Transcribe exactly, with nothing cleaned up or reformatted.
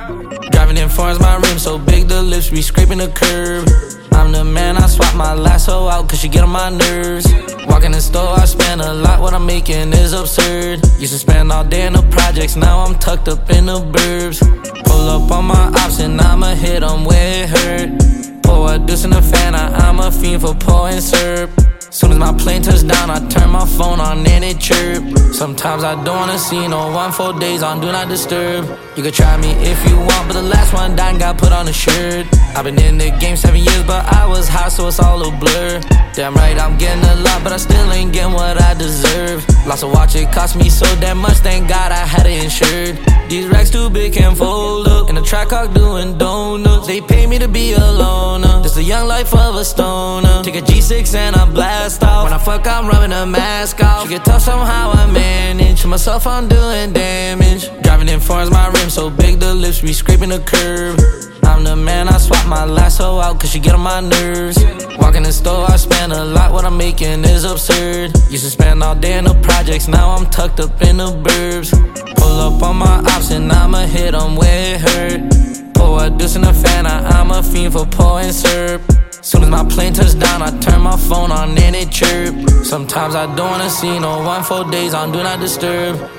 Driving in foreigns, my rims so big, the lips be scraping the curb. I'm the man, I swap my lasso out cause she get on my nerves. Walk in the store, I spend a lot, what I'm making is absurd. Used to spend all day in the projects, now I'm tucked up in the burbs. Pull up on my ops and I'ma hit them where it hurt. Pour a deuce in the fan, I, I'm a fiend for pouring syrup. Soon as my plane touches down, I turn my phone on and it chirp. Sometimes I don't wanna see no one for days on do not disturb. You can try me if you want, but the last one died and got put on a shirt. I've been in the game seven years, but I was high, so it's all a blur. Damn right, I'm getting a lot, but I still ain't getting what I deserve. Lost a watch, it cost me so damn much, thank God I had it insured. These racks too big, can't fold up. In the track hawk doing donuts. They pay me to be a loner. Just a young life of a stoner. Take a G six and I blast off. When I fuck, I'm rubbing a mask off. She get tough, somehow I manage. To myself, I'm doing damage. Driving in foreigns, my rims so big, the lips be scraping the curb. I'm the man, I swap my lasso out cause she get on my nerves. Walk in the store, I spend a lot, what I'm making is absurd. Used to spend all day in the projects, now I'm tucked up in the burbs. Pull up on my ops and I'ma hit them where it hurt. Pour a deuce in the fan, I, I'm a fiend for pouring syrup. Soon as my plane touches down, I turn my phone on and it chirp. Sometimes I don't wanna see no one for days on do not disturb.